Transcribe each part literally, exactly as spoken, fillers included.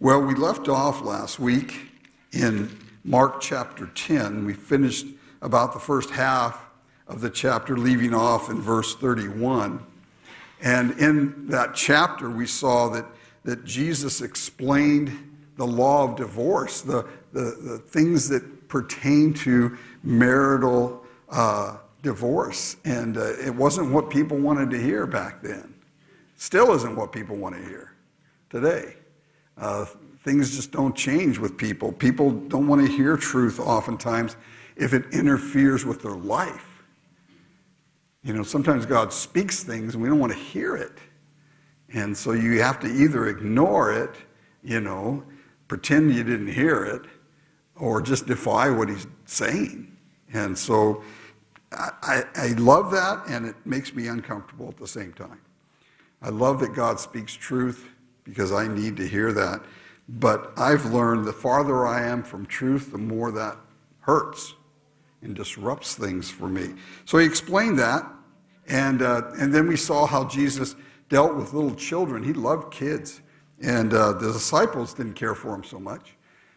Well, we left off last week in Mark chapter ten. We finished about the first half of the chapter, leaving off in verse thirty-one. And in that chapter, we saw that, that Jesus explained the law of divorce, the, the, the things that pertain to marital uh, divorce. And uh, it wasn't what people wanted to hear back then. Still isn't what people want to hear today. Uh, things just don't change with people. People don't want to hear truth oftentimes if it interferes with their life. You know, sometimes God speaks things and we don't want to hear it. And so you have to either ignore it, you know, pretend you didn't hear it, or just defy what he's saying. And so I, I, I love that, and it makes me uncomfortable at the same time. I love that God speaks truth because I need to hear that. But I've learned the farther I am from truth, the more that hurts and disrupts things for me. So he explained that, and uh, and then we saw how Jesus dealt with little children. He loved kids, and uh, the disciples didn't care for him so much.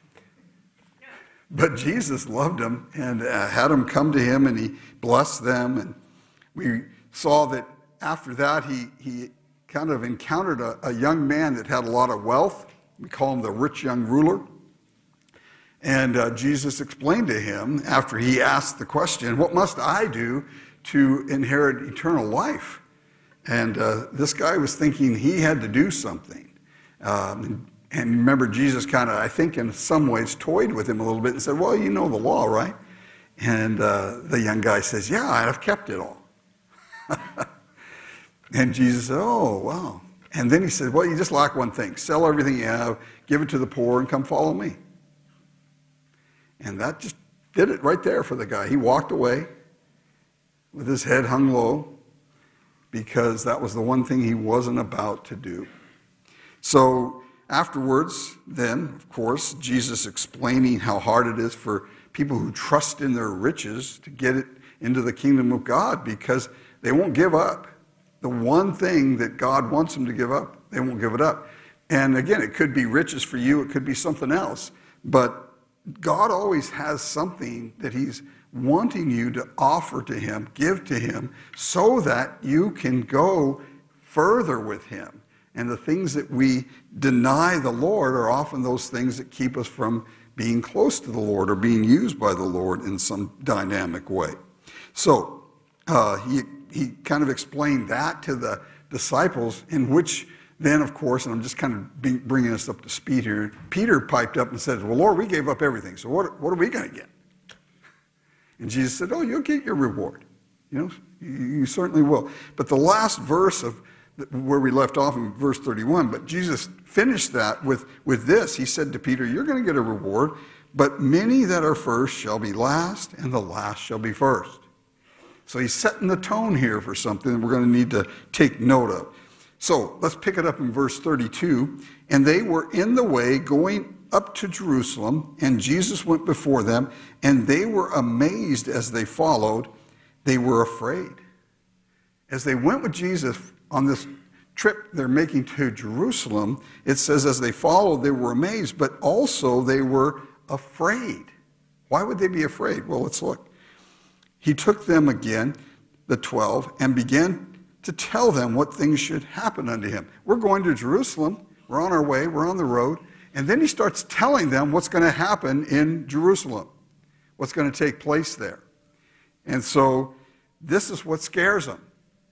But Jesus loved them and uh, had them come to him, and he blessed them. And we saw that after that, he he kind of encountered a, a young man that had a lot of wealth. We call him the rich young ruler. And uh, Jesus explained to him, after he asked the question, what must I do to inherit eternal life? And uh, this guy was thinking he had to do something. Um, and remember, Jesus kind of, I think in some ways, toyed with him a little bit and said, well, you know the law, right? And uh, the young guy says, yeah, I've kept it all. And Jesus said, oh, wow. And then he said, well, you just lack one thing. Sell everything you have, give it to the poor, and come follow me. And that just did it right there for the guy. He walked away with his head hung low because that was the one thing he wasn't about to do. So afterwards, then, of course, Jesus explaining how hard it is for people who trust in their riches to get it into the kingdom of God because they won't give up. The one thing that God wants them to give up, they won't give it up. And again, it could be riches for you, it could be something else. But God always has something that he's wanting you to offer to him, give to him, so that you can go further with him. And the things that we deny the Lord are often those things that keep us from being close to the Lord or being used by the Lord in some dynamic way. So uh, he He kind of explained that to the disciples, in which then, of course, and I'm just kind of be, bringing us up to speed here, Peter piped up and said, well, Lord, we gave up everything, so what, what are we going to get? And Jesus said, oh, you'll get your reward. You know, you, you certainly will. But the last verse of where we left off in verse thirty-one, but Jesus finished that with, with this. He said to Peter, you're going to get a reward, but many that are first shall be last, and the last shall be first. So he's setting the tone here for something that we're going to need to take note of. So let's pick it up in verse thirty-two. And they were in the way going up to Jerusalem, and Jesus went before them, and they were amazed as they followed. They were afraid. As they went with Jesus on this trip they're making to Jerusalem, it says as they followed, they were amazed, but also they were afraid. Why would they be afraid? Well, let's look. He took them again, the twelve, and began to tell them what things should happen unto him. We're going to Jerusalem. We're on our way. We're on the road. And then he starts telling them what's going to happen in Jerusalem, what's going to take place there. And so this is what scares them.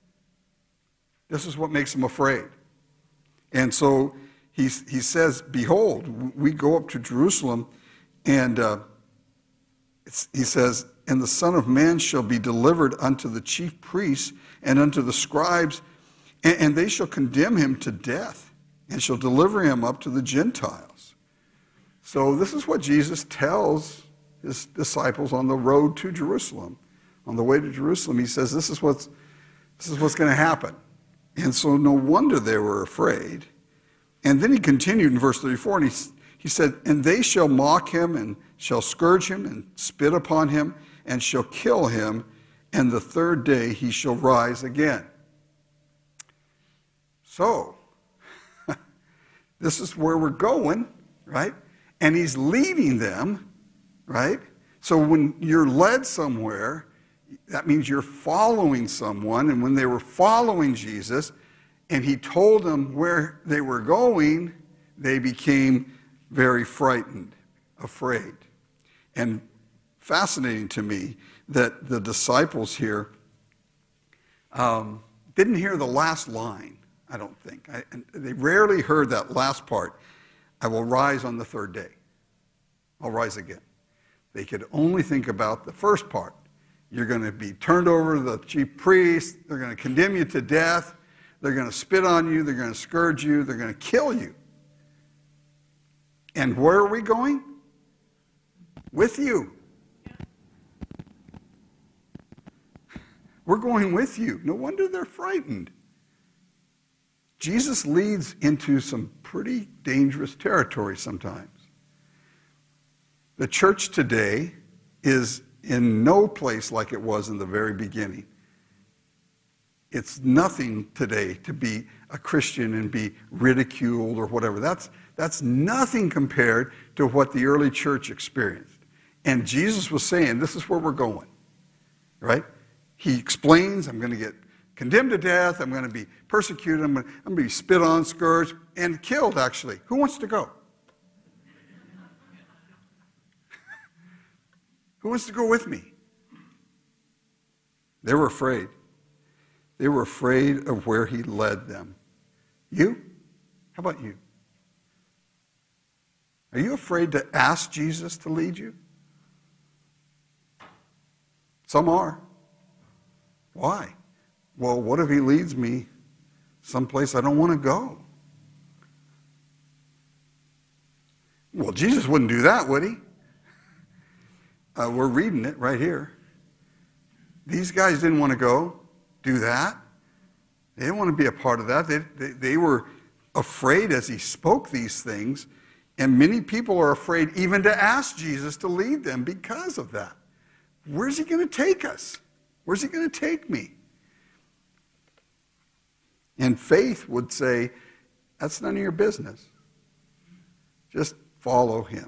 This is what makes them afraid. And so he, he says, behold, we go up to Jerusalem, and uh, it's, he says, and the Son of Man shall be delivered unto the chief priests and unto the scribes, and, and they shall condemn him to death, and shall deliver him up to the Gentiles. So this is what Jesus tells his disciples on the road to Jerusalem. On the way to Jerusalem, he says, this is what's, this is what's going to happen. And so no wonder they were afraid. And then he continued in verse thirty-four, and he, he said, and they shall mock him, and shall scourge him, and spit upon him, and shall kill him, and the third day he shall rise again. So, this is where we're going. right? And he's leading them, right? So when you're led somewhere, that means you're following someone. And when they were following Jesus and he told them where they were going, they became very frightened, afraid. And fascinating to me that the disciples here um, didn't hear the last line, I don't think. I, and they rarely heard that last part, I will rise on the third day. I'll rise again. They could only think about the first part. You're going to be turned over to the chief priests. They're going to condemn you to death. They're going to spit on you. They're going to scourge you. They're going to kill you. And where are we going? With you. We're going with you. No wonder they're frightened. Jesus leads into some pretty dangerous territory sometimes. The church today is in no place like it was in the very beginning. It's nothing today to be a Christian and be ridiculed or whatever. That's, that's nothing compared to what the early church experienced. And Jesus was saying, this is where we're going, right? He explains, I'm going to get condemned to death, I'm going to be persecuted, I'm going to, I'm going to be spit on, scourged, and killed, actually. Who wants to go? Who wants to go with me? They were afraid. They were afraid of where he led them. You? How about you? Are you afraid to ask Jesus to lead you? Some are. Why? Well, what if he leads me someplace I don't want to go? Well, Jesus wouldn't do that, would he? Uh, we're reading it right here. These guys didn't want to go do that. They didn't want to be a part of that. They, they, they were afraid as he spoke these things, and many people are afraid even to ask Jesus to lead them because of that. Where's he going to take us? Where's he going to take me? And faith would say, that's none of your business. Just follow him.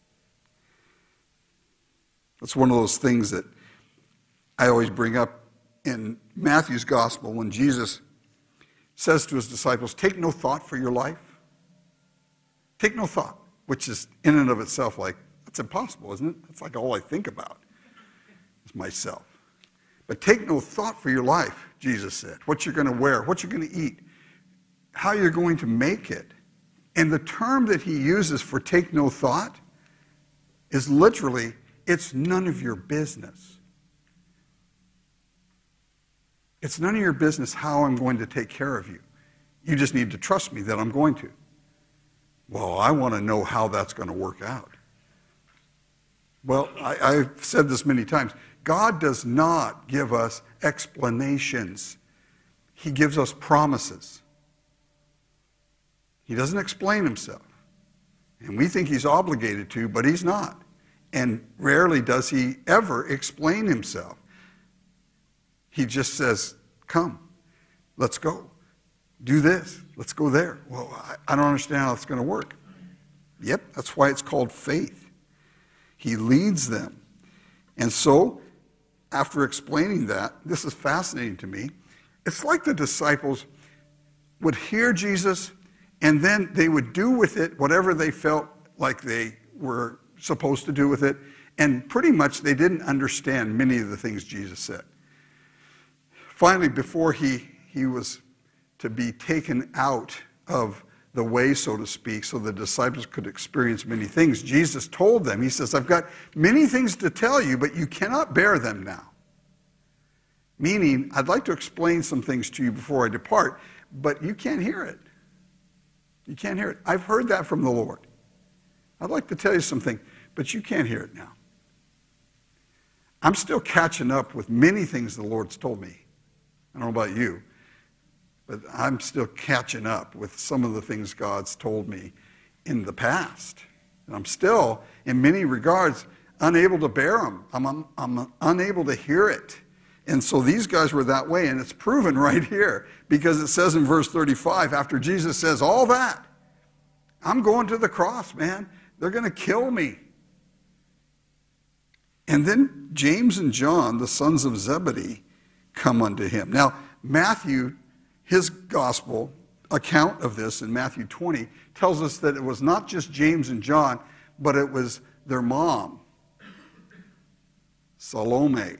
That's one of those things that I always bring up in Matthew's gospel when Jesus says to his disciples, take no thought for your life. Take no thought, which is in and of itself like, that's impossible, isn't it? That's like all I think about is myself. But take no thought for your life, Jesus said. What you're going to wear, what you're going to eat, how you're going to make it. And the term that he uses for take no thought is literally, it's none of your business. It's none of your business how I'm going to take care of you. You just need to trust me that I'm going to. Well, I want to know how that's going to work out. Well, I, I've said this many times. God does not give us explanations. He gives us promises. He doesn't explain himself. And we think he's obligated to, but he's not. And rarely does he ever explain himself. He just says, come, let's go. Do this, let's go there. Well, I, I don't understand how it's going to work. Yep, that's why it's called faith. He leads them. And so, after explaining that, this is fascinating to me. It's like the disciples would hear Jesus, and then they would do with it whatever they felt like they were supposed to do with it. And pretty much they didn't understand many of the things Jesus said. Finally, before he, he was to be taken out of the way, so to speak, so the disciples could experience many things, Jesus told them, he says, I've got many things to tell you, but you cannot bear them now. Meaning, I'd like to explain some things to you before I depart, but you can't hear it. You can't hear it. I've heard that from the Lord. I'd like to tell you something, but you can't hear it now. I'm still catching up with many things the Lord's told me. I don't know about you, but I'm still catching up with some of the things God's told me in the past. And I'm still, in many regards, unable to bear them. I'm, I'm, I'm unable to hear it. And so these guys were that way, and it's proven right here, because it says in verse thirty-five, after Jesus says all that, I'm going to the cross, man. They're going to kill me. And then James and John, the sons of Zebedee, come unto him. Now, Matthew, his gospel account of this in Matthew twenty, tells us that it was not just James and John, but it was their mom, Salome.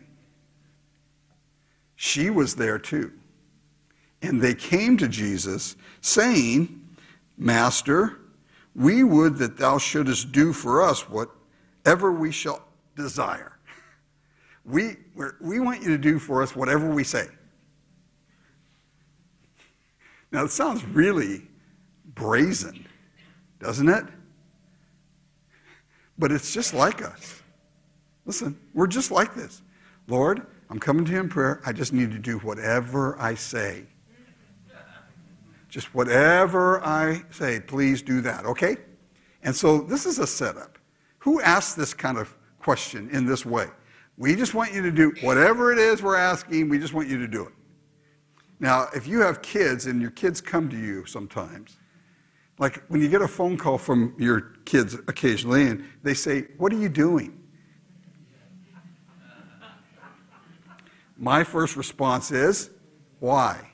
She was there too. And they came to Jesus, saying, Master, we would that thou shouldest do for us whatever we shall desire. We, we're, we want you to do for us whatever we say. Now, it sounds really brazen, doesn't it? But it's just like us. Listen, we're just like this. Lord, I'm coming to you in prayer. I just need to do whatever I say. Just whatever I say, please do that, okay? And so this is a setup. Who asked this kind of question in this way? We just want you to do whatever it is we're asking, we just want you to do it. Now, if you have kids and your kids come to you sometimes, like when you get a phone call from your kids occasionally and they say, what are you doing? My first response is, why?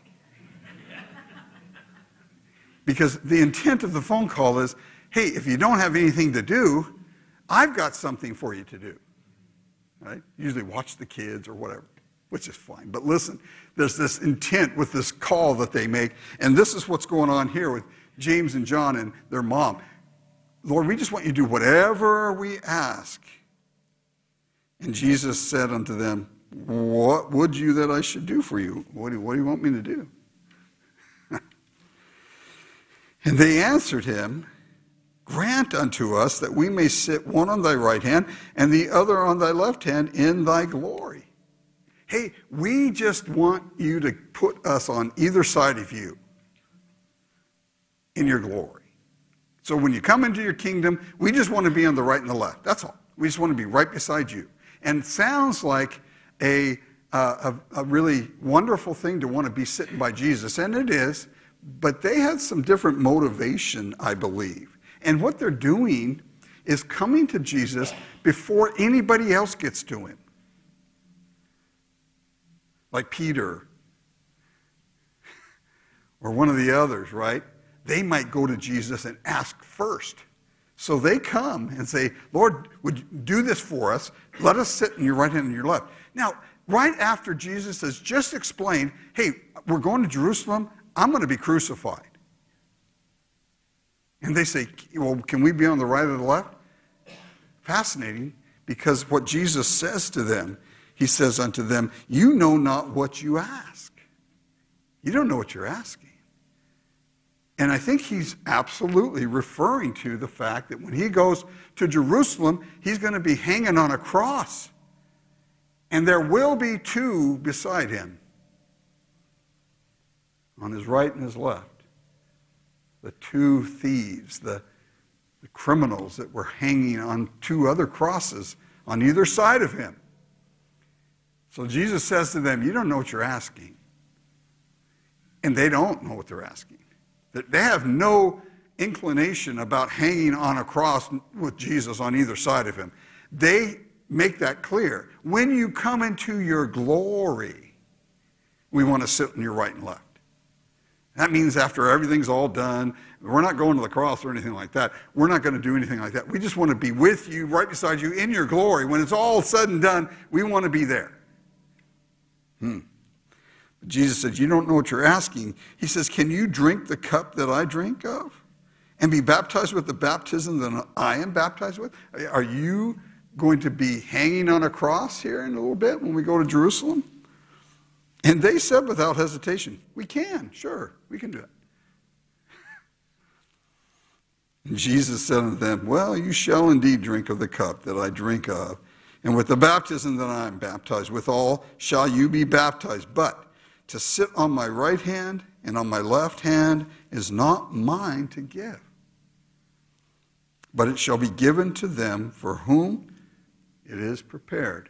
Because the intent of the phone call is, hey, if you don't have anything to do, I've got something for you to do. Right? Usually watch the kids or whatever, which is fine. But listen, there's this intent with this call that they make, and this is what's going on here with James and John and their mom. Lord, we just want you to do whatever we ask. And Jesus said unto them, what would you that I should do for you? What do, what do you want me to do? And they answered him, grant unto us that we may sit one on thy right hand and the other on thy left hand in thy glory. Hey, we just want you to put us on either side of you in your glory. So when you come into your kingdom, we just want to be on the right and the left. That's all. We just want to be right beside you. And it sounds like a, uh, a, a really wonderful thing to want to be sitting by Jesus, and it is, but they had some different motivation, I believe. And what they're doing is coming to Jesus before anybody else gets to him. Like Peter or one of the others, right? They might go to Jesus and ask first. So they come and say, Lord, would you do this for us? Let us sit in your right hand and your left. Now, right after Jesus has just explained, hey, we're going to Jerusalem. I'm going to be crucified. And they say, well, can we be on the right or the left? Fascinating, because what Jesus says to them, he says unto them, you know not what you ask. You don't know what you're asking. And I think he's absolutely referring to the fact that when he goes to Jerusalem, he's going to be hanging on a cross. And there will be two beside him, on his right and his left. The two thieves, the, the criminals that were hanging on two other crosses on either side of him. So Jesus says to them, you don't know what you're asking. And they don't know what they're asking. They have no inclination about hanging on a cross with Jesus on either side of him. They make that clear. When you come into your glory, we want to sit on your right and left. That means after everything's all done, we're not going to the cross or anything like that. We're not going to do anything like that. We just want to be with you, right beside you, in your glory. When it's all said and done, we want to be there. Hmm. Jesus said, you don't know what you're asking. He says, can you drink the cup that I drink of and be baptized with the baptism that I am baptized with? Are you going to be hanging on a cross here in a little bit when we go to Jerusalem? And they said without hesitation, we can, sure, we can do it. And Jesus said unto them, well, you shall indeed drink of the cup that I drink of, and with the baptism that I am baptized withal shall you be baptized. But to sit on my right hand and on my left hand is not mine to give, but it shall be given to them for whom it is prepared.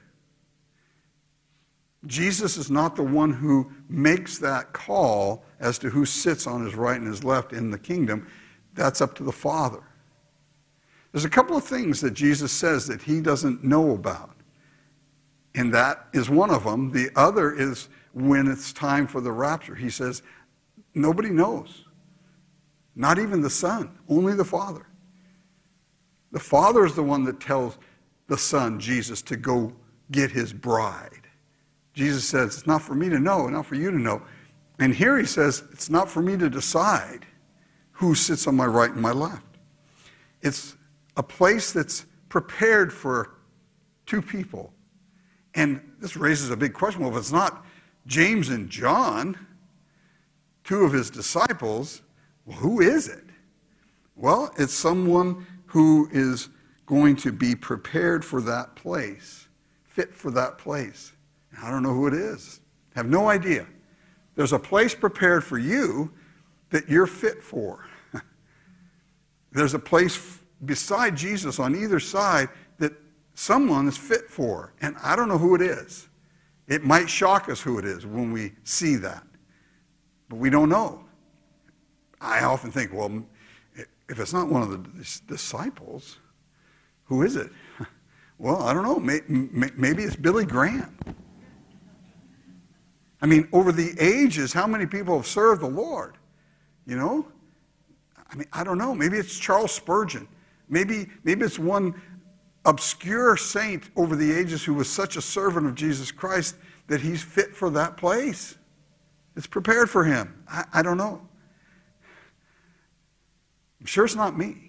Jesus is not the one who makes that call as to who sits on his right and his left in the kingdom. that's up to the Father. There's a couple of things that Jesus says that he doesn't know about. And that is one of them. The other is when it's time for the rapture. He says, nobody knows. Not even the Son, only the Father. The Father is the one that tells the Son, Jesus, to go get his bride. Jesus says, it's not for me to know, not for you to know. And here he says, it's not for me to decide who sits on my right and my left. It's a place that's prepared for two people. And this raises a big question. Well, if it's not James and John, two of his disciples, well, who is it? Well, it's someone who is going to be prepared for that place, fit for that place. I don't know who it is. I have no idea. There's a place prepared for you that you're fit for. There's a place beside Jesus on either side that someone is fit for. And I don't know who it is. It might shock us who it is when we see that. But we don't know. I often think, well, if it's not one of the disciples, who is it? Well, I don't know. Maybe it's Billy Graham. I mean, over the ages, how many people have served the Lord? You know? I mean, I don't know. Maybe it's Charles Spurgeon. Maybe, maybe it's one obscure saint over the ages who was such a servant of Jesus Christ that he's fit for that place. It's prepared for him. I, I don't know. I'm sure it's not me.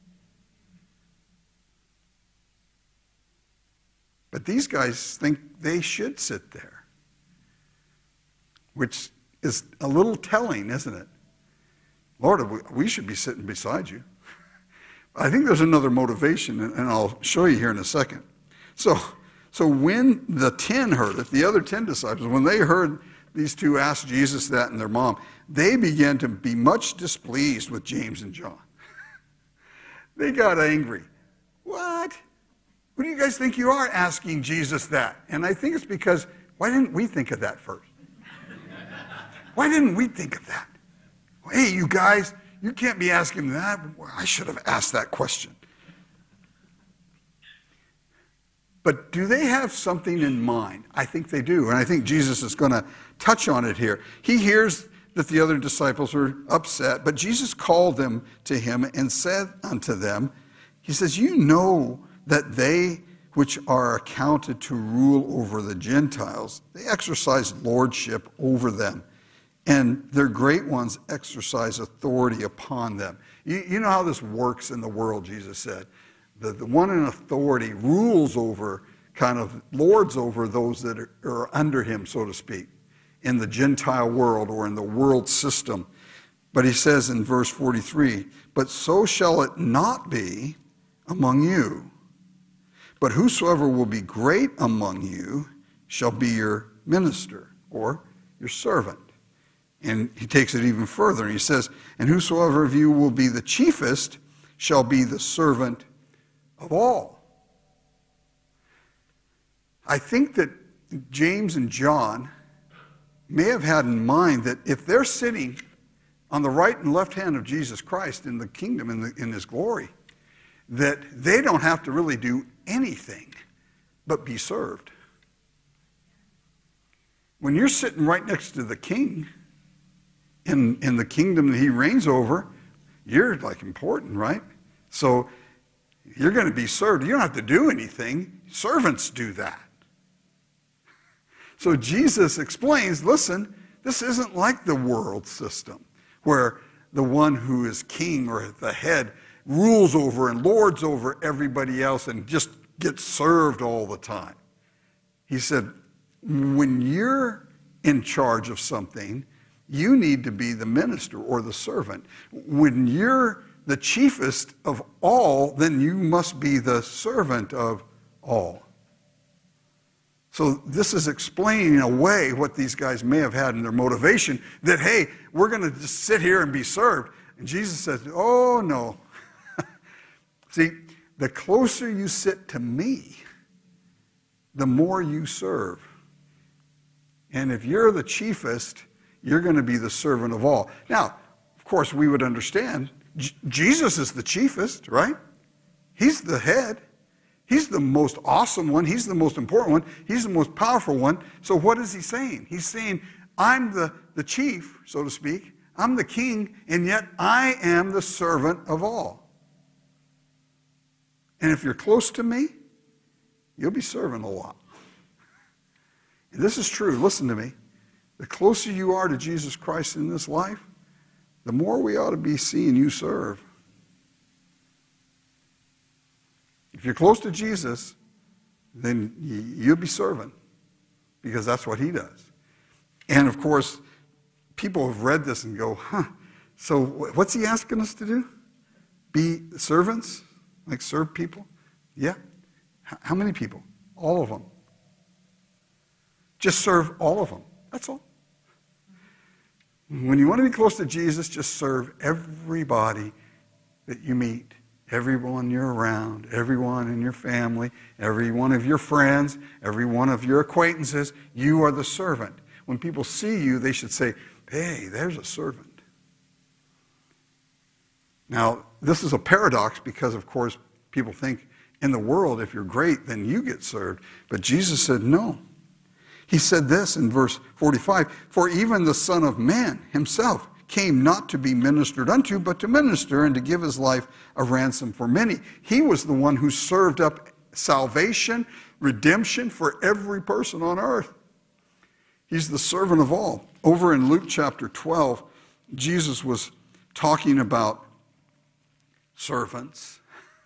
But these guys think they should sit there, which is a little telling, isn't it? Lord, we should be sitting beside you. I think there's another motivation, and I'll show you here in a second. So, so when the ten heard it, the other ten disciples, when they heard these two ask Jesus that and their mom, they began to be much displeased with James and John. They got angry. What? Who do you guys think you are asking Jesus that? And I think it's because, why didn't we think of that first? Why didn't we think of that? Hey, you guys, you can't be asking that. I should have asked that question. But do they have something in mind? I think they do, and I think Jesus is going to touch on it here. He hears that the other disciples are upset, but Jesus called them to him and said unto them, he says, you know that they which are accounted to rule over the Gentiles, they exercise lordship over them, and their great ones exercise authority upon them. You, you know how this works in the world, Jesus said. The, the one in authority rules over, kind of lords over those that are, are under him, so to speak, in the Gentile world or in the world system. But he says in verse forty-three, but so shall it not be among you. But whosoever will be great among you shall be your minister or your servant. And he takes it even further. And he says, and whosoever of you will be the chiefest shall be the servant of all. I think that James and John may have had in mind that if they're sitting on the right and left hand of Jesus Christ in the kingdom, in, the, in his glory, that they don't have to really do anything but be served. When you're sitting right next to the king in, in the kingdom that he reigns over, you're like important, right? So you're going to be served. You don't have to do anything. Servants do that. So Jesus explains, listen, this isn't like the world system where the one who is king or the head rules over and lords over everybody else and just gets served all the time. He said, when you're in charge of something, you need to be the minister or the servant. When you're the chiefest of all, then you must be the servant of all. So this is explaining away what these guys may have had in their motivation, that, hey, we're going to just sit here and be served. And Jesus says, oh, no. See, the closer you sit to me, the more you serve. And if you're the chiefest, you're going to be the servant of all. Now, of course, we would understand J- Jesus is the chiefest, right? He's the head. He's the most awesome one. He's the most important one. He's the most powerful one. So what is he saying? He's saying, I'm the, the chief, so to speak. I'm the king, and yet I am the servant of all. And if you're close to me, you'll be serving a lot. And this is true. Listen to me. The closer you are to Jesus Christ in this life, the more we ought to be seeing you serve. If you're close to Jesus, then you'll be serving, because that's what he does. And of course, people have read this and go, huh, so what's he asking us to do? Be servants? Like serve people? Yeah. How many people? All of them. Just serve all of them. That's all. When you want to be close to Jesus, just serve everybody that you meet. Everyone you're around, everyone in your family, every one of your friends, every one of your acquaintances. You are the servant. When people see you, they should say, hey, there's a servant. Now, this is a paradox because, of course, people think in the world, if you're great, then you get served. But Jesus said no. He said this in verse forty-five, for even the Son of Man himself came not to be ministered unto, but to minister and to give his life a ransom for many. He was the one who served up salvation, redemption for every person on earth. He's the servant of all. Over in Luke chapter twelve, Jesus was talking about servants.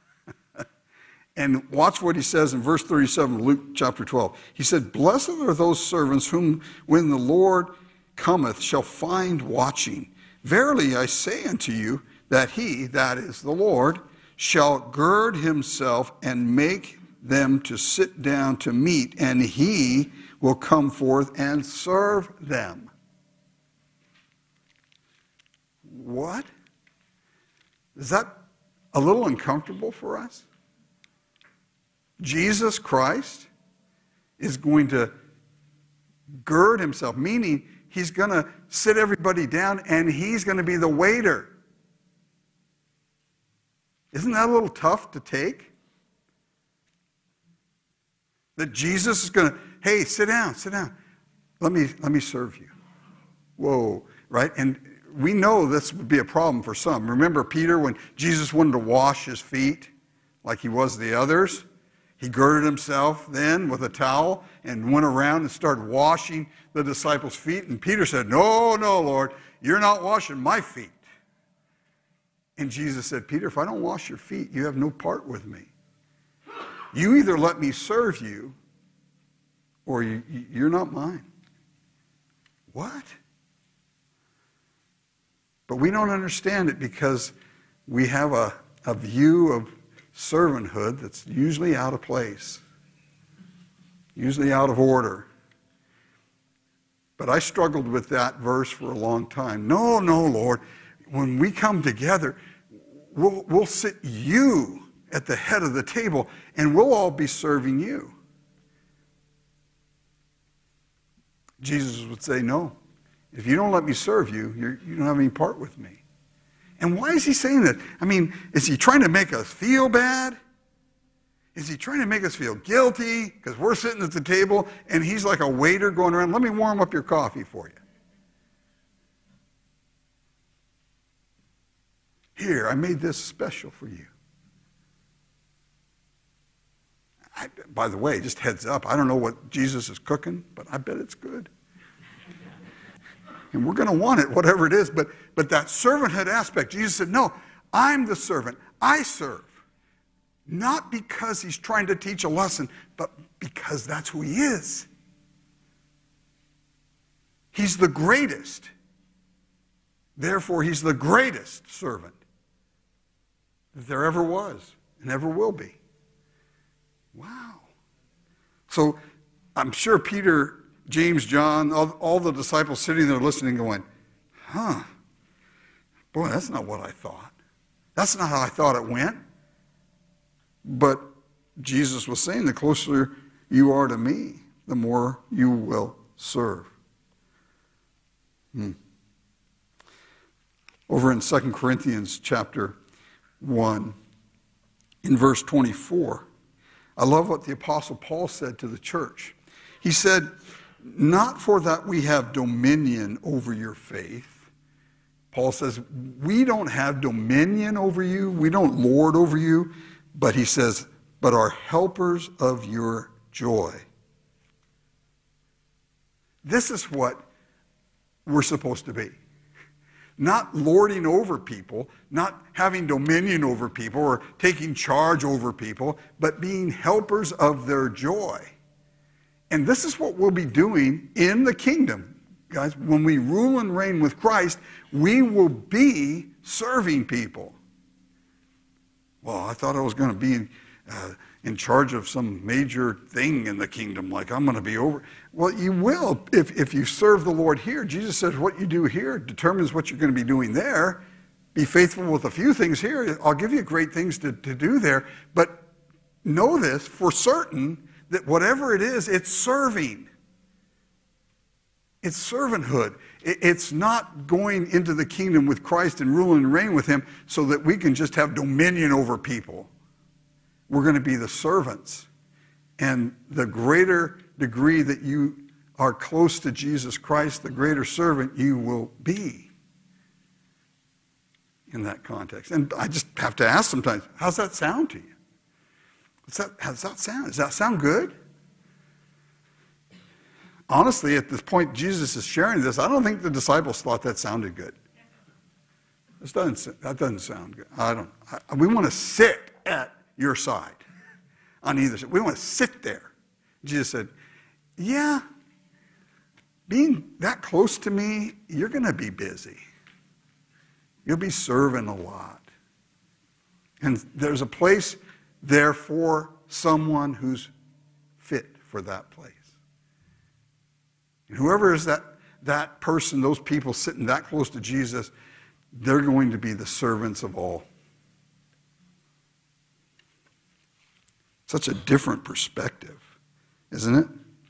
And watch what he says in verse thirty-seven of Luke chapter twelve. He said, blessed are those servants whom when the Lord cometh shall find watching. Verily I say unto you that he, that is the Lord, shall gird himself and make them to sit down to meat, and he will come forth and serve them. What? Is that a little uncomfortable for us? Jesus Christ is going to gird himself, meaning he's going to sit everybody down and he's going to be the waiter. Isn't that a little tough to take? That Jesus is going to, hey, sit down, sit down. Let me, let me serve you. Whoa, right? And we know this would be a problem for some. Remember Peter when Jesus wanted to wash his feet like he was the others? He girded himself then with a towel and went around and started washing the disciples' feet. And Peter said, no, no, Lord, you're not washing my feet. And Jesus said, Peter, if I don't wash your feet, you have no part with me. You either let me serve you or you, you're not mine. What? But we don't understand it because we have a, a view of servanthood that's usually out of place, usually out of order. But I struggled with that verse for a long time. No, no, Lord, when we come together, we'll, we'll sit you at the head of the table and we'll all be serving you. Jesus would say, no, if you don't let me serve you, you're, you don't have any part with me. And why is he saying that? I mean, is he trying to make us feel bad? Is he trying to make us feel guilty because we're sitting at the table and he's like a waiter going around, let me warm up your coffee for you. Here, I made this special for you. I, by the way, just heads up, I don't know what Jesus is cooking, but I bet it's good. And we're going to want it, whatever it is. But, but that servanthood aspect, Jesus said, no, I'm the servant. I serve. Not because he's trying to teach a lesson, but because that's who he is. He's the greatest. Therefore, he's the greatest servant that there ever was and ever will be. Wow. So I'm sure Peter, James, John, all, all the disciples sitting there listening going, huh, boy, that's not what I thought. That's not how I thought it went. But Jesus was saying, the closer you are to me, the more you will serve. Hmm. Over in Second Corinthians chapter one, in verse twenty-four, I love what the Apostle Paul said to the church. He said, not for that we have dominion over your faith. Paul says, we don't have dominion over you, we don't lord over you, but he says, but are helpers of your joy. This is what we're supposed to be. Not lording over people, not having dominion over people or taking charge over people, but being helpers of their joy. And this is what we'll be doing in the kingdom. Guys, when we rule and reign with Christ, we will be serving people. Well, I thought I was going to be uh, in charge of some major thing in the kingdom, like I'm going to be over. Well, you will if, if you serve the Lord here. Jesus says what you do here determines what you're going to be doing there. Be faithful with a few things here. I'll give you great things to, to do there. But know this for certain, that whatever it is, it's serving. It's servanthood. It, it's not going into the kingdom with Christ and ruling and reign with him so that we can just have dominion over people. We're going to be the servants. And the greater degree that you are close to Jesus Christ, the greater servant you will be in that context. And I just have to ask sometimes, how's that sound to you? Does that, how does that sound? Does that sound good? Honestly, at this point Jesus is sharing this, I don't think the disciples thought that sounded good. This doesn't, that doesn't sound good. I don't. I, we want to sit at your side on either side. We want to sit there. Jesus said, yeah, being that close to me, you're going to be busy. You'll be serving a lot. And there's a place there for someone who's fit for that place. And whoever is that, that person, those people sitting that close to Jesus, they're going to be the servants of all. Such a different perspective, isn't it?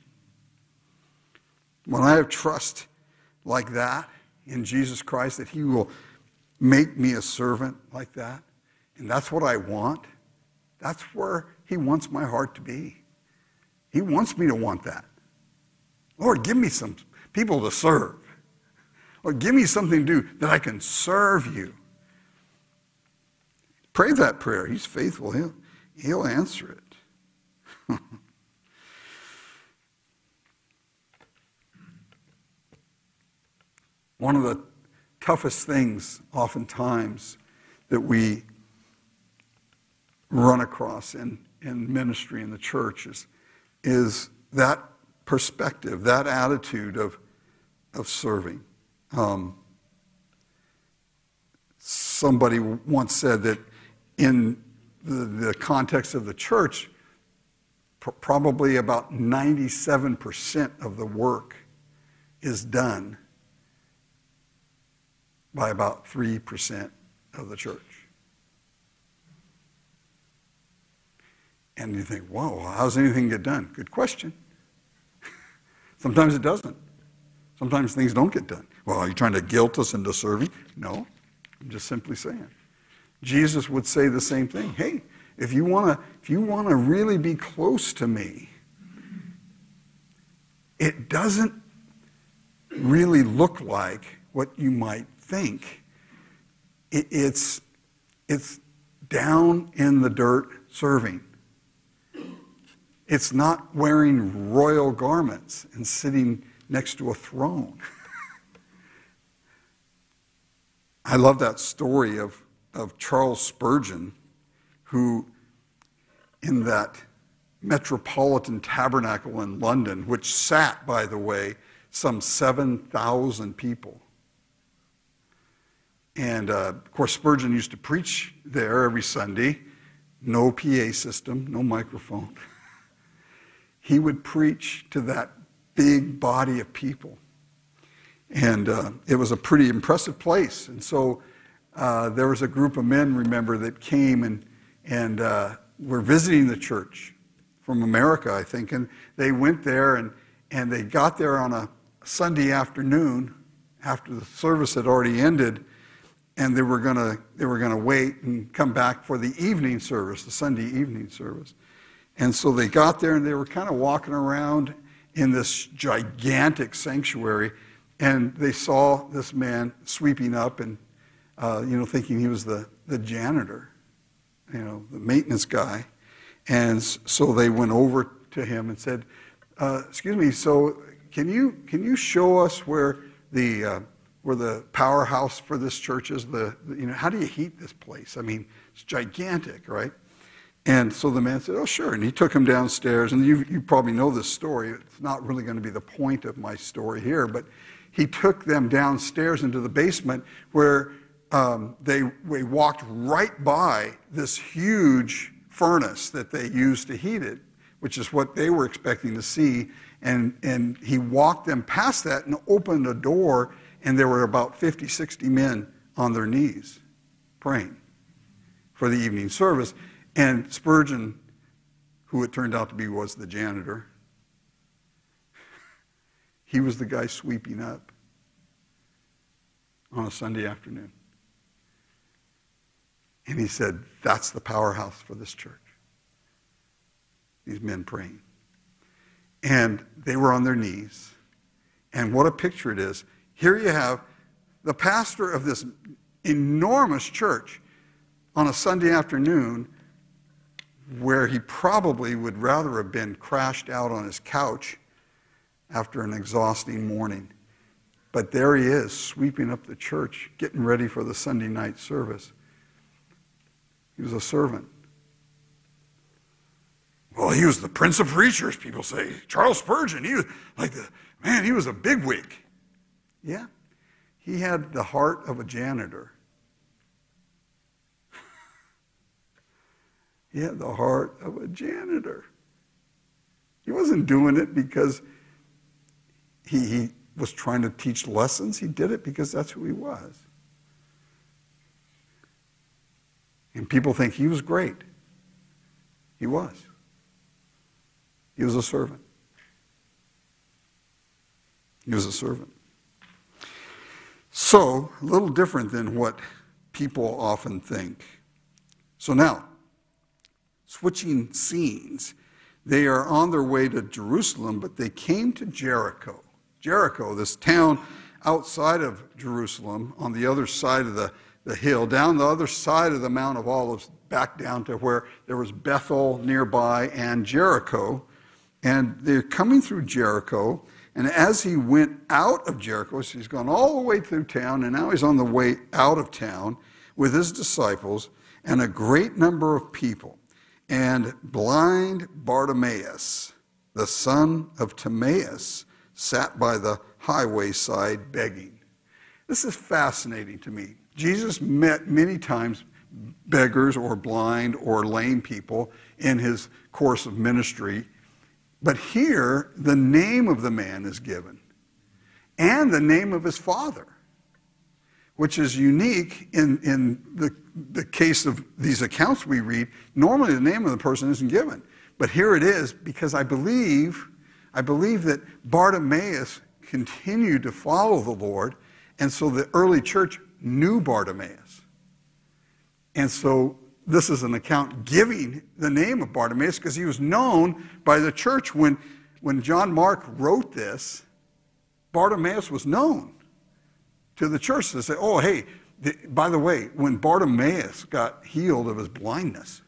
When I have trust like that in Jesus Christ, that he will make me a servant like that, and that's what I want, that's where he wants my heart to be. He wants me to want that. Lord, give me some people to serve. Lord, give me something to do that I can serve you. Pray that prayer. He's faithful. He'll, he'll answer it. One of the toughest things oftentimes that we run across in, in ministry in the church is, is that perspective, that attitude of, of serving. Um, somebody once said that in the, the context of the church, pr- probably about ninety-seven percent of the work is done by about three percent of the church. And you think, whoa, how does anything get done? Good question. Sometimes it doesn't. Sometimes things don't get done. Well, are you trying to guilt us into serving? No, I'm just simply saying. Jesus would say the same thing. Hey, if you want to, if you want to really be close to me, it doesn't really look like what you might think. It, it's, it's down in the dirt serving. It's not wearing royal garments and sitting next to a throne. I love that story of, of Charles Spurgeon, who in that Metropolitan Tabernacle in London, which sat, by the way, some seven thousand people. And uh, of course, Spurgeon used to preach there every Sunday. No P A system, no microphone. He would preach to that big body of people. And uh, it was a pretty impressive place. And so uh, there was a group of men, remember, that came and, and uh, were visiting the church from America, I think. And they went there and, and they got there on a Sunday afternoon after the service had already ended. and they were gonna they were gonna wait and come back for the evening service, the Sunday evening service. And so they got there, and they were kind of walking around in this gigantic sanctuary, and they saw this man sweeping up and uh, you know, thinking he was the the janitor, you know, the maintenance guy. And so they went over to him and said, uh, "Excuse me, so can you can you show us where the uh, where the powerhouse for this church is? The, the you know, how do you heat this place? I mean, it's gigantic, right?" And so the man said, "Oh, sure." And he took him downstairs. And you you probably know this story. It's not really going to be the point of my story here, but he took them downstairs into the basement where um, they they walked right by this huge furnace that they used to heat it, which is what they were expecting to see. And, and he walked them past that and opened a door, and there were about fifty, sixty men on their knees praying for the evening service. And Spurgeon, who it turned out to be was the janitor, he was the guy sweeping up on a Sunday afternoon. And he said, "That's the powerhouse for this church." These men praying. And they were on their knees. And what a picture it is. Here you have the pastor of this enormous church on a Sunday afternoon, where he probably would rather have been crashed out on his couch after an exhausting morning. But there he is, sweeping up the church, getting ready for the Sunday night service. He was a servant. Well, he was the Prince of Preachers, people say. Charles Spurgeon, he was like the, man, he was a bigwig. Yeah, he had the heart of a janitor. He had the heart of a janitor. He wasn't doing it because he, he was trying to teach lessons. He did it because that's who he was. And people think he was great. He was. He was a servant. He was a servant. So, a little different than what people often think. So now, switching scenes, they are on their way to Jerusalem, but they came to Jericho. Jericho, this town outside of Jerusalem, on the other side of the the hill, down the other side of the Mount of Olives, back down to where there was Bethel nearby and Jericho. And they're coming through Jericho, and as he went out of Jericho, so he's gone all the way through town, and now he's on the way out of town with his disciples and a great number of people. And blind Bartimaeus, the son of Timaeus, sat by the highway side begging. This is fascinating to me. Jesus met many times beggars or blind or lame people in his course of ministry. But here, the name of the man is given and the name of his father, which is unique in, in the, the case of these accounts we read. Normally, the name of the person isn't given. But here it is, because I believe, I believe that Bartimaeus continued to follow the Lord, and so the early church knew Bartimaeus. And so this is an account giving the name of Bartimaeus because he was known by the church. When, when John Mark wrote this, Bartimaeus was known to the church to say, oh, hey, the, by the way, when Bartimaeus got healed of his blindness,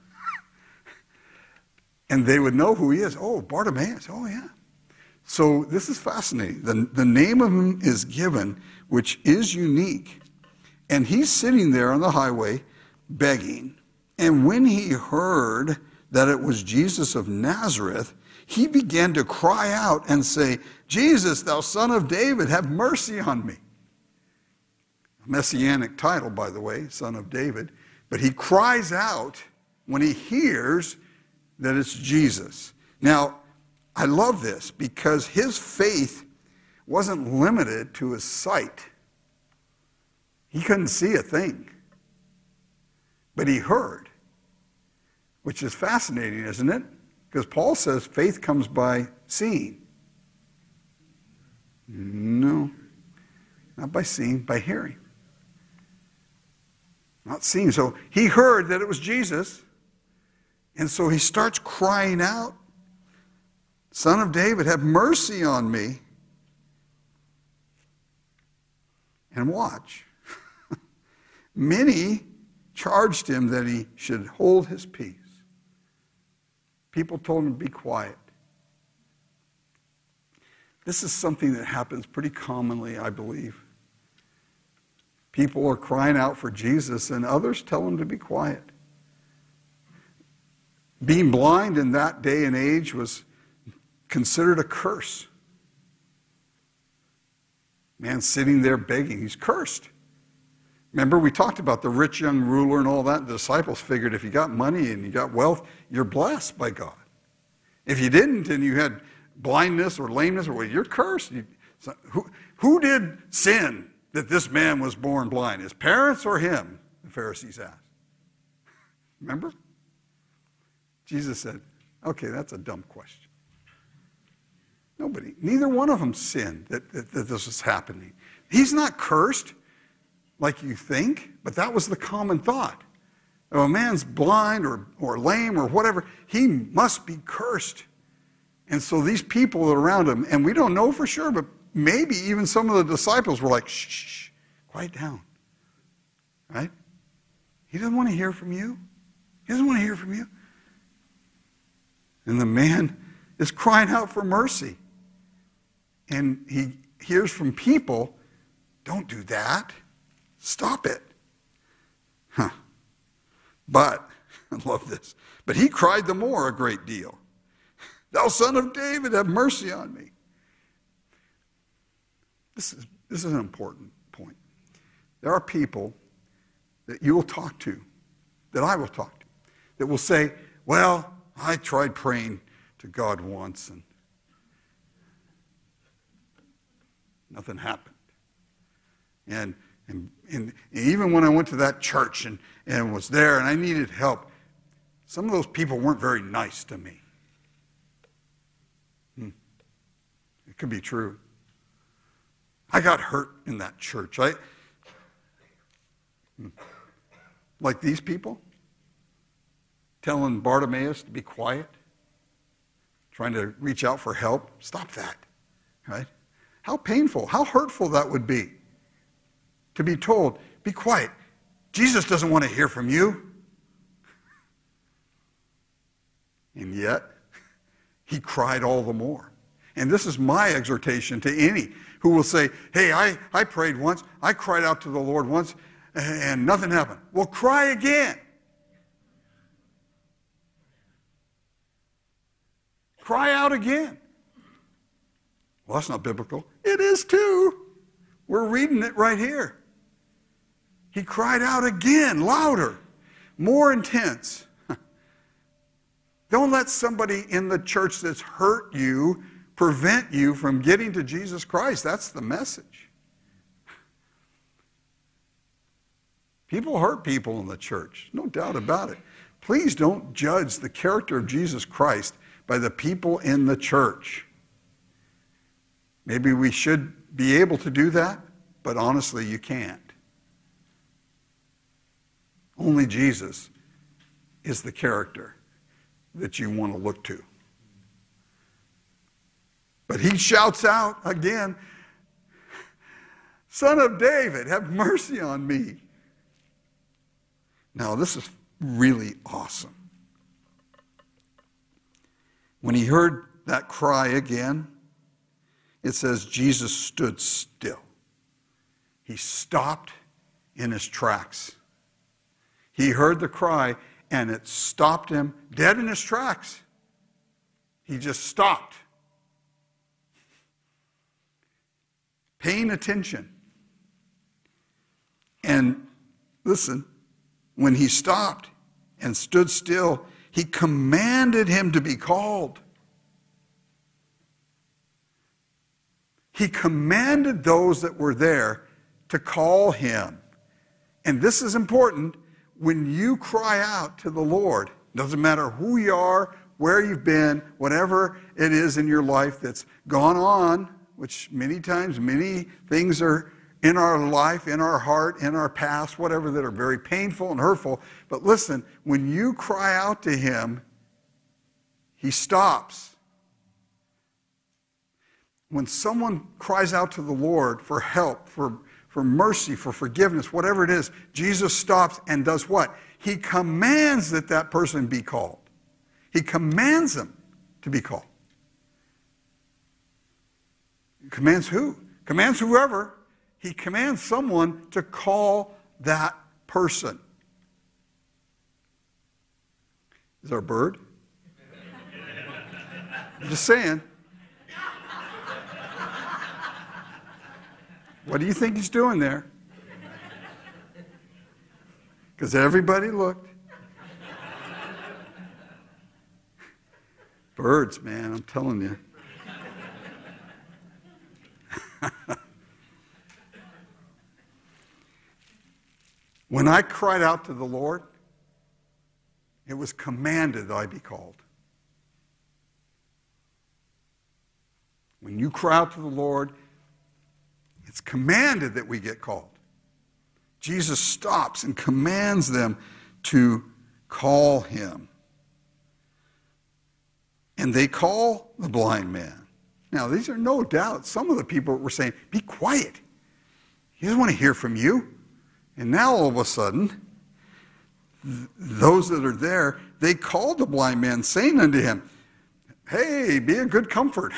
and they would know who he is. Oh, Bartimaeus, oh yeah. So this is fascinating. The, the name of him is given, which is unique. And he's sitting there on the highway begging. And when he heard that it was Jesus of Nazareth, he began to cry out and say, Jesus, thou son of David, have mercy on me. A messianic title, by the way, son of David. But he cries out when he hears that it's Jesus. Now, I love this because his faith wasn't limited to his sight. He couldn't see a thing, but he heard, which is fascinating, isn't it? Because Paul says faith comes by seeing. No, not by seeing, by hearing. Not seeing. So he heard that it was Jesus. And so he starts crying out, Son of David, have mercy on me. And watch. Many charged him that he should hold his peace. People told him to be quiet. This is something that happens pretty commonly, I believe. People are crying out for Jesus, and others tell them to be quiet. Being blind in that day and age was considered a curse. Man sitting there begging, he's cursed. Remember, we talked about the rich young ruler and all that. The disciples figured if you got money and you got wealth, you're blessed by God. If you didn't and you had blindness or lameness, or well, you're cursed. You, so who, who did sin that this man was born blind? His parents or him? The Pharisees asked. Remember? Jesus said, okay, that's a dumb question. Nobody, neither one of them sinned that, that, that this was happening. He's not cursed like you think, but that was the common thought. If a man's blind or, or lame or whatever, he must be cursed. And so these people that are around him, and we don't know for sure, but maybe even some of the disciples were like, shh, shh, shh, quiet down. Right? He doesn't want to hear from you. He doesn't want to hear from you. And the man is crying out for mercy. And he hears from people, don't do that. Stop it. Huh. But, I love this, but he cried the more a great deal. Thou son of David, have mercy on me. This is, this is an important point. There are people that you will talk to, that I will talk to, that will say, well, I tried praying to God once and nothing happened. And, and, and even when I went to that church and, and was there and I needed help, some of those people weren't very nice to me. Hmm. It could be true. I got hurt in that church. I, hmm. Like these people, telling Bartimaeus to be quiet, trying to reach out for help. Stop that, right? How painful, how hurtful that would be to be told, be quiet. Jesus doesn't want to hear from you. And yet, he cried all the more. And this is my exhortation to any who will say, hey, I, I prayed once, I cried out to the Lord once, and nothing happened. Well, cry again. Cry out again. Well, that's not biblical. It is too. We're reading it right here. He cried out again, louder, more intense. Don't let somebody in the church that's hurt you prevent you from getting to Jesus Christ. That's the message. People hurt people in the church, no doubt about it. Please don't judge the character of Jesus Christ by the people in the church. Maybe we should be able to do that, but honestly, you can't. Only Jesus is the character that you want to look to. But he shouts out again, Son of David, have mercy on me. Now, this is really awesome. When he heard that cry again, it says Jesus stood still. He stopped in his tracks. He heard the cry, and it stopped him dead in his tracks. He just stopped, paying attention. And listen, when he stopped and stood still, he commanded him to be called. He commanded those that were there to call him. And this is important. When you cry out to the Lord, doesn't matter who you are, where you've been, whatever it is in your life that's gone on, which many times, many things are in our life, in our heart, in our past, whatever, that are very painful and hurtful. But listen, when you cry out to him, he stops. When someone cries out to the Lord for help, for, for mercy, for forgiveness, whatever it is, Jesus stops and does what? He commands that that person be called. He commands them to be called. He commands who? Commands whoever. He commands someone to call that person. Is there a bird? I'm just saying. What do you think he's doing there? Because everybody looked. Birds, man, I'm telling you. When I cried out to the Lord, it was commanded that I be called. When you cry out to the Lord, it's commanded that we get called. Jesus stops and commands them to call him. And they call the blind man. Now, these are no doubt some of the people were saying, be quiet. He doesn't want to hear from you. And now all of a sudden, th- those that are there, they called the blind man, saying unto him, hey, be of good comfort.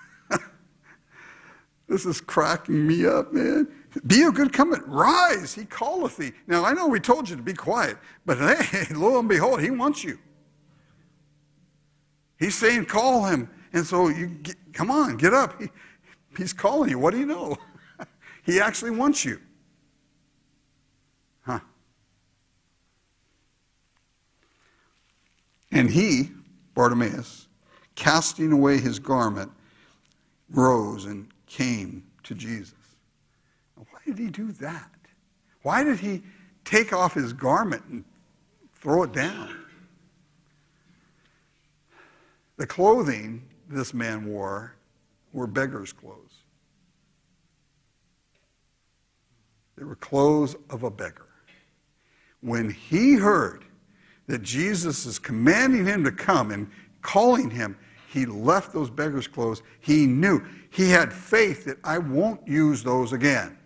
This is cracking me up, man. Be of good comfort. Rise, he calleth thee. Now, I know we told you to be quiet, but hey, lo and behold, he wants you. He's saying, call him. And so, you get, come on, get up. He, he's calling you. What do you know? He actually wants you. Huh. And he, Bartimaeus, casting away his garment, rose and came to Jesus. Now, why did he do that? Why did he take off his garment and throw it down? The clothing this man wore were beggar's clothes. They were clothes of a beggar. When he heard that Jesus is commanding him to come and calling him, he left those beggar's clothes. He knew. He had faith that I won't use those again.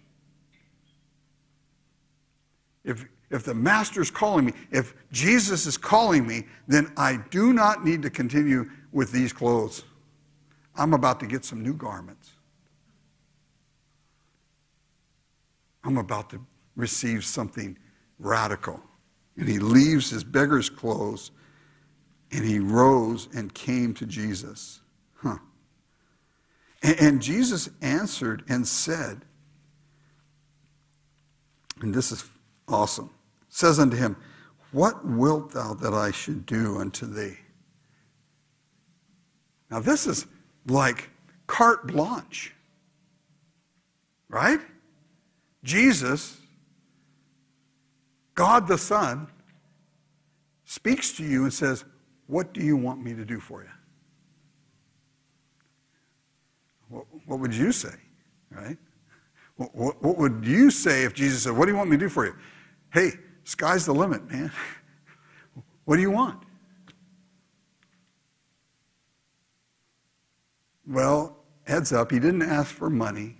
If, if the master's calling me, if Jesus is calling me, then I do not need to continue with these clothes. I'm about to get some new garments. I'm about to receive something radical. And he leaves his beggar's clothes and he rose and came to Jesus. Huh. And, and Jesus answered and said, and this is awesome, says unto him, what wilt thou that I should do unto thee? Now this is like carte blanche, right? Jesus, God the Son, speaks to you and says, what do you want me to do for you? What, what would you say, right? What, what, what would you say if Jesus said, what do you want me to do for you? Hey, sky's the limit, man. What do you want? Well, heads up, he didn't ask for money.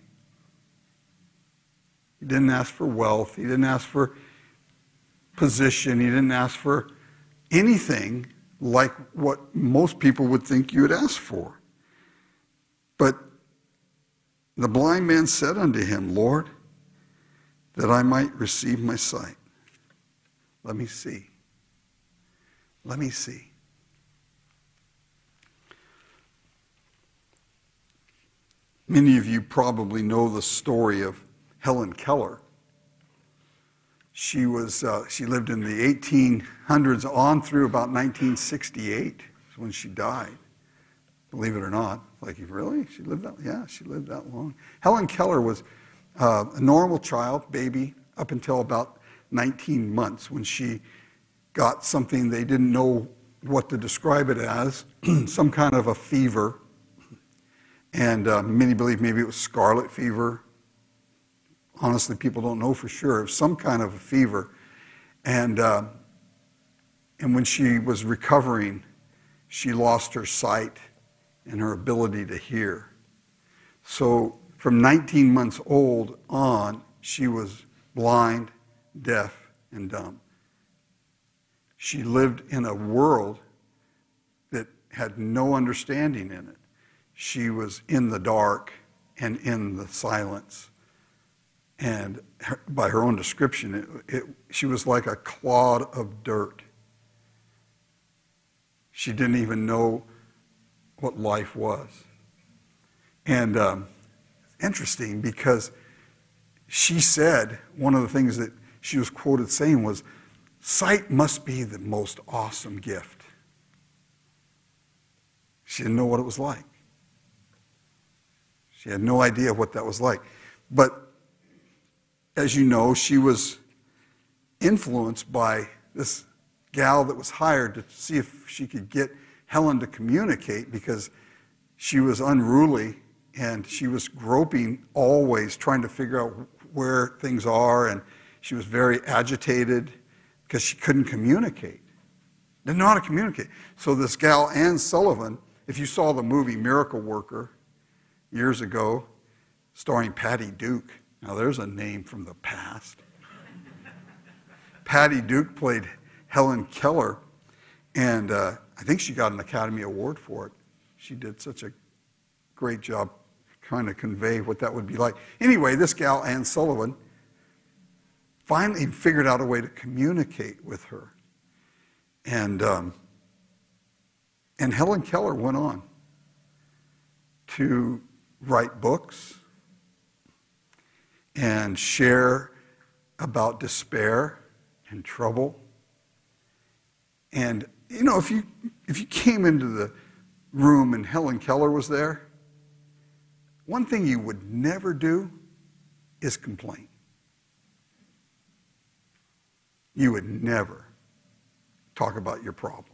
He didn't ask for wealth. He didn't ask for position. He didn't ask for anything like what most people would think you would ask for. But the blind man said unto him, Lord, that I might receive my sight. Let me see. Let me see. Many of you probably know the story of Helen Keller. She was uh, she lived in the eighteen hundreds on through about nineteen sixty-eight when she died. Believe it or not. Like, really? She lived that? Yeah, she lived that long. Helen Keller was uh, a normal child, baby, up until about nineteen months when she got something they didn't know what to describe it as, some kind of a fever. And uh, many believe maybe it was scarlet fever. honestly, people don't know for sure. It was some kind of a fever. And, uh, and when she was recovering, she lost her sight and her ability to hear. So from nineteen months old on, she was blind, deaf, and dumb. She lived in a world that had no understanding in it. She was in the dark and in the silence. And her, by her own description, it, it, she was like a clod of dirt. She didn't even know what life was. And um, interesting, because she said, one of the things that she was quoted saying was, sight must be the most awesome gift. She didn't know what it was like. She had no idea what that was like. But as you know, she was influenced by this gal that was hired to see if she could get Helen to communicate, because she was unruly and she was groping always, trying to figure out where things are, and she was very agitated because she couldn't communicate. Didn't know how to communicate. So this gal, Anne Sullivan, if you saw the movie Miracle Worker years ago, starring Patty Duke, now there's a name from the past. Patty Duke played Helen Keller, and uh, I think she got an Academy Award for it. She did such a great job trying to convey what that would be like. Anyway, this gal, Anne Sullivan, finally figured out a way to communicate with her. And, um, and Helen Keller went on to write books and share about despair and trouble. And, you know, if you, if you came into the room and Helen Keller was there, one thing you would never do is complain. You would never talk about your problems.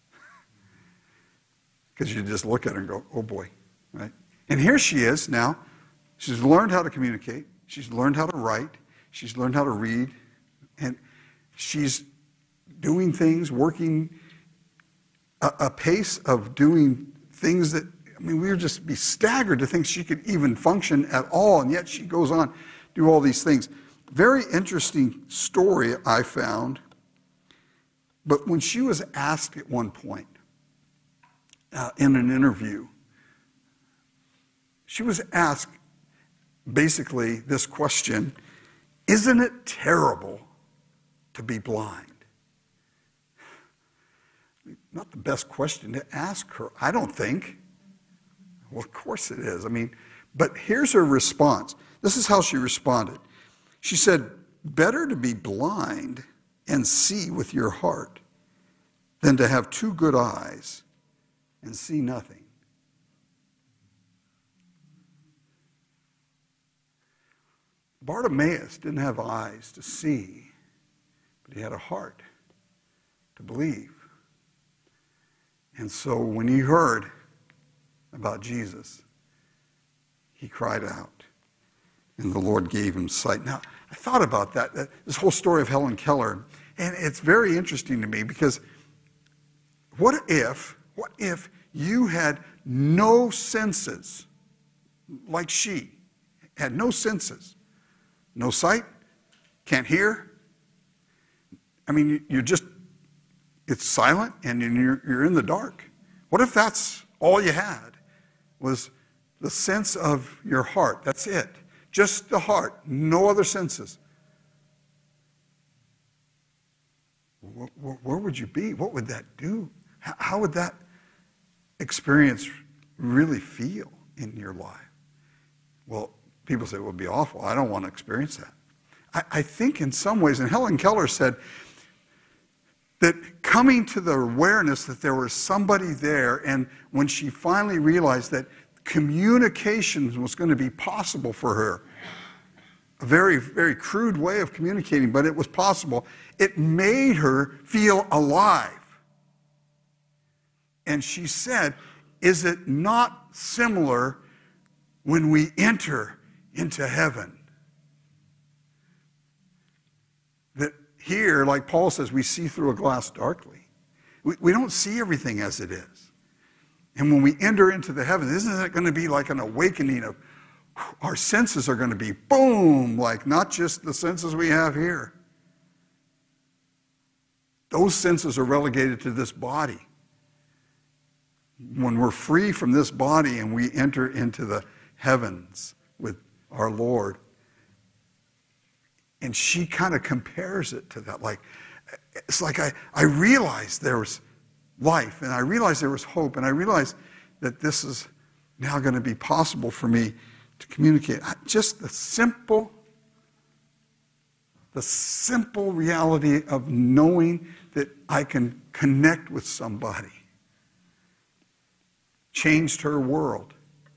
Because you just look at her and go, oh boy, right? And here she is now. She's learned how to communicate. She's learned how to write. She's learned how to read. And she's doing things, working a, a pace of doing things that, I mean, we would just be staggered to think she could even function at all, and yet she goes on to do all these things. Very interesting story I found, but when she was asked at one point uh, in an interview, she was asked basically this question, isn't it terrible to be blind? Not the best question to ask her, I don't think. Well, of course it is. I mean, but here's her response. This is how she responded. She said, better to be blind and see with your heart than to have two good eyes and see nothing. Bartimaeus didn't have eyes to see, but he had a heart to believe. And so when he heard about Jesus, he cried out, and the Lord gave him sight. Now, I thought about that, that, this whole story of Helen Keller, and it's very interesting to me, because what if, what if you had no senses, like she had no senses, no sight, can't hear? I mean, you're just, it's silent, and you're, you're in the dark. What if that's all you had, was the sense of your heart? That's it. Just the heart, no other senses. Where would you be? What would that do? How would that experience really feel in your life? Well, people say it would be awful. I don't want to experience that. I, I think in some ways, and Helen Keller said that coming to the awareness that there was somebody there, and when she finally realized that communication was going to be possible for her, a very, very crude way of communicating, but it was possible, it made her feel alive. And she said, is it not similar when we enter into heaven? here, like Paul says, we see through a glass darkly. We, we don't see everything as it is. And when we enter into the heavens, isn't it going to be like an awakening of our senses are going to be boom, like not just the senses we have here. Those senses are relegated to this body. When we're free from this body and we enter into the heavens with our Lord, and she kind of compares it to that. Like, it's like I, I realized there was life, and I realized there was hope, and I realized that this is now going to be possible for me to communicate. Just the simple, the simple reality of knowing that I can connect with somebody changed her world.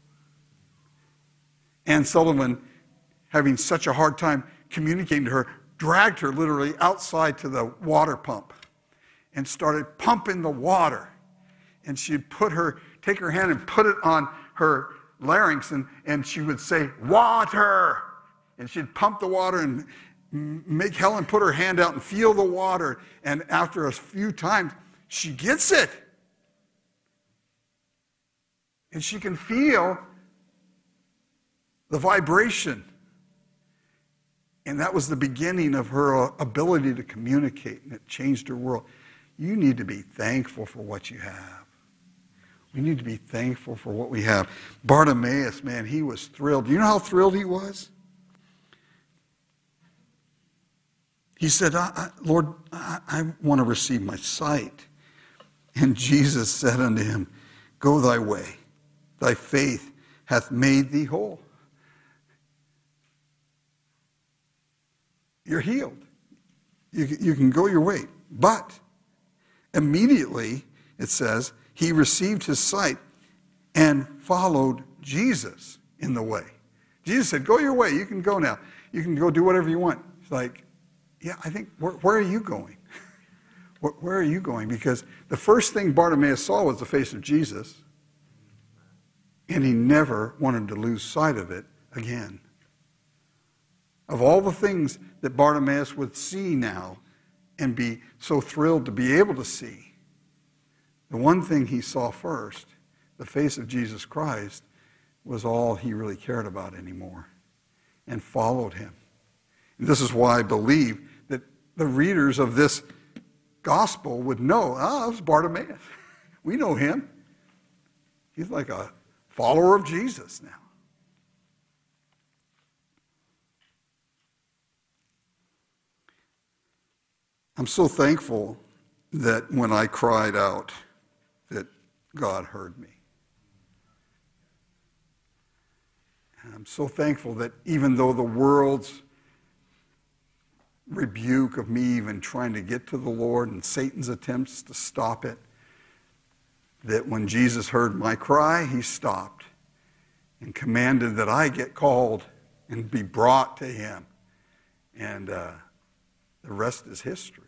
Anne Sullivan, having such a hard time communicating to her, dragged her literally outside to the water pump and started pumping the water. And she'd put her, take her hand and put it on her larynx, and, and she would say, water! And she'd pump the water and make Helen put her hand out and feel the water. And after a few times, she gets it. And she can feel the vibration. And that was the beginning of her ability to communicate, and it changed her world. You need to be thankful for what you have. We need to be thankful for what we have. Bartimaeus, man, he was thrilled. Do you know how thrilled he was? He said, I, I, Lord, I, I want to receive my sight. And Jesus said unto him, go thy way. Thy faith hath made thee whole. You're healed. You, you can go your way. But immediately, it says, he received his sight and followed Jesus in the way. Jesus said, go your way. You can go now. You can go do whatever you want. It's like, yeah, I think, where, where are you going? where, where are you going? Because the first thing Bartimaeus saw was the face of Jesus, and he never wanted to lose sight of it again. Of all the things that Bartimaeus would see now and be so thrilled to be able to see, the one thing he saw first, the face of Jesus Christ, was all he really cared about anymore, and followed him. And this is why I believe that the readers of this gospel would know, oh, it was Bartimaeus. We know him. He's like a follower of Jesus now. I'm so thankful that when I cried out, that God heard me. And I'm so thankful that even though the world's rebuke of me even trying to get to the Lord and Satan's attempts to stop it, that when Jesus heard my cry, he stopped and commanded that I get called and be brought to him. And uh, the rest is history.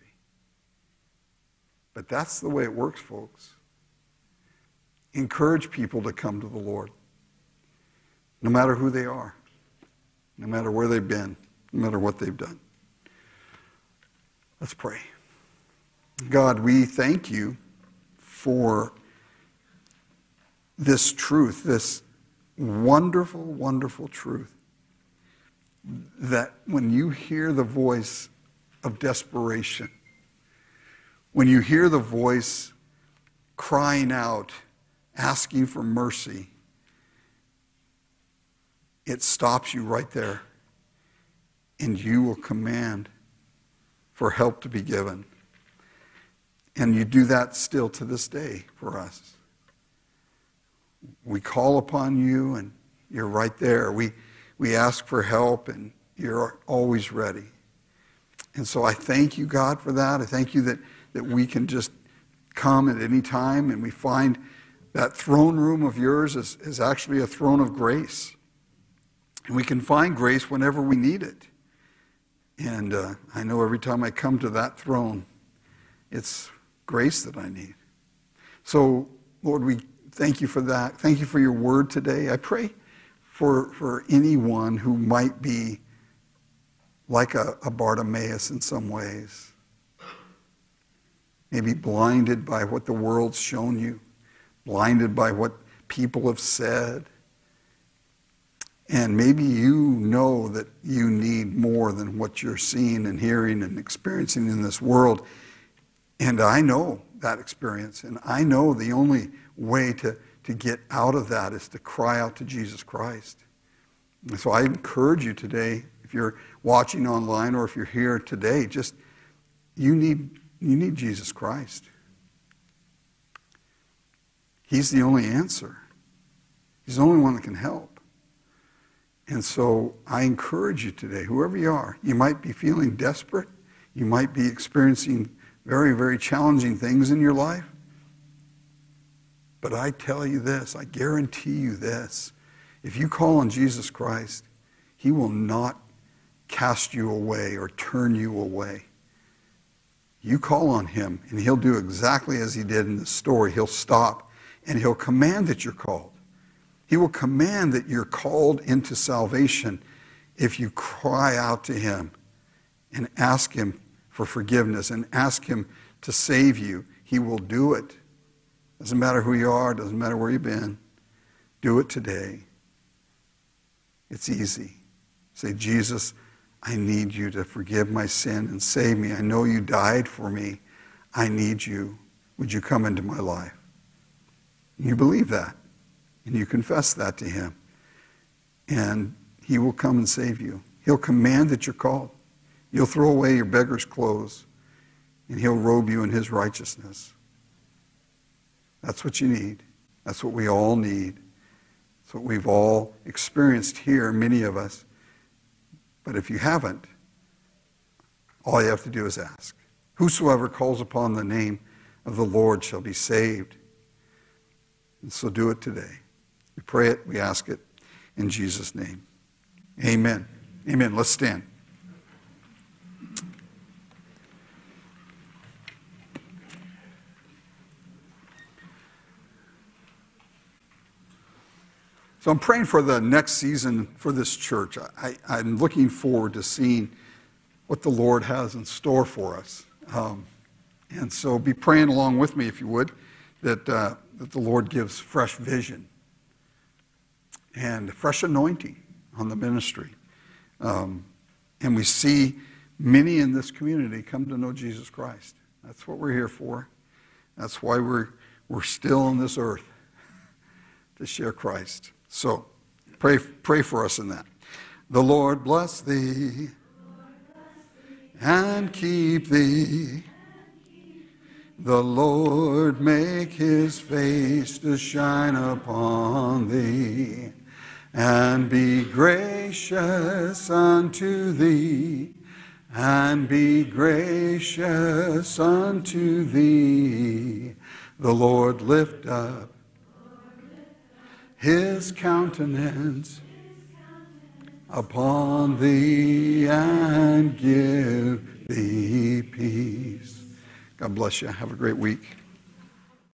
But that's the way it works, folks. Encourage people to come to the Lord, no matter who they are, no matter where they've been, no matter what they've done. Let's pray. God, we thank you for this truth, this wonderful, wonderful truth, that when you hear the voice of desperation, when you hear the voice crying out, asking for mercy, it stops you right there, and you will command for help to be given. And you do that still to this day for us. We call upon you, and you're right there. We, we ask for help, and you're always ready. And so I thank you, God, for that. I thank you that, that we can just come at any time, and we find that throne room of yours is, is actually a throne of grace. And we can find grace whenever we need it. And uh, I know every time I come to that throne, it's grace that I need. So, Lord, we thank you for that. Thank you for your word today. I pray for, for anyone who might be like a, a Bartimaeus in some ways, maybe blinded by what the world's shown you, blinded by what people have said. And maybe you know that you need more than what you're seeing and hearing and experiencing in this world. And I know that experience, and I know the only way to, to get out of that is to cry out to Jesus Christ. And so I encourage you today, if you're watching online or if you're here today, just you need you need Jesus Christ. He's the only answer. He's the only one that can help. And so I encourage you today, whoever you are, you might be feeling desperate. You might be experiencing very, very challenging things in your life. But I tell you this, I guarantee you this. If you call on Jesus Christ, he will not cast you away or turn you away. You call on him, and he'll do exactly as he did in the story. He'll stop, and he'll command that you're called. He will command that you're called into salvation if you cry out to him and ask him for forgiveness and ask him to save you. He will do it. Doesn't matter who you are, doesn't matter where you've been. Do it today. It's easy. Say, Jesus, I need you to forgive my sin and save me. I know you died for me. I need you. Would you come into my life? You believe that, and you confess that to him, and he will come and save you. He'll command that you're called. You'll throw away your beggar's clothes, and he'll robe you in his righteousness. That's what you need. That's what we all need. That's what we've all experienced here, many of us. But if you haven't, all you have to do is ask. Whosoever calls upon the name of the Lord shall be saved. And so do it today. We pray it, we ask it in Jesus' name. Amen. Amen. Let's stand. So I'm praying for the next season for this church. I, I'm looking forward to seeing what the Lord has in store for us. Um, and so be praying along with me, if you would, that, uh, that the Lord gives fresh vision and fresh anointing on the ministry. Um, and we see many in this community come to know Jesus Christ. That's what we're here for. That's why we're, we're still on this earth, to share Christ. So, pray, pray for us in that. The Lord bless thee and keep thee. The Lord make his face to shine upon thee and be gracious unto thee, and be gracious unto thee. The Lord lift up his countenance upon thee and give thee peace. God bless you. Have a great week.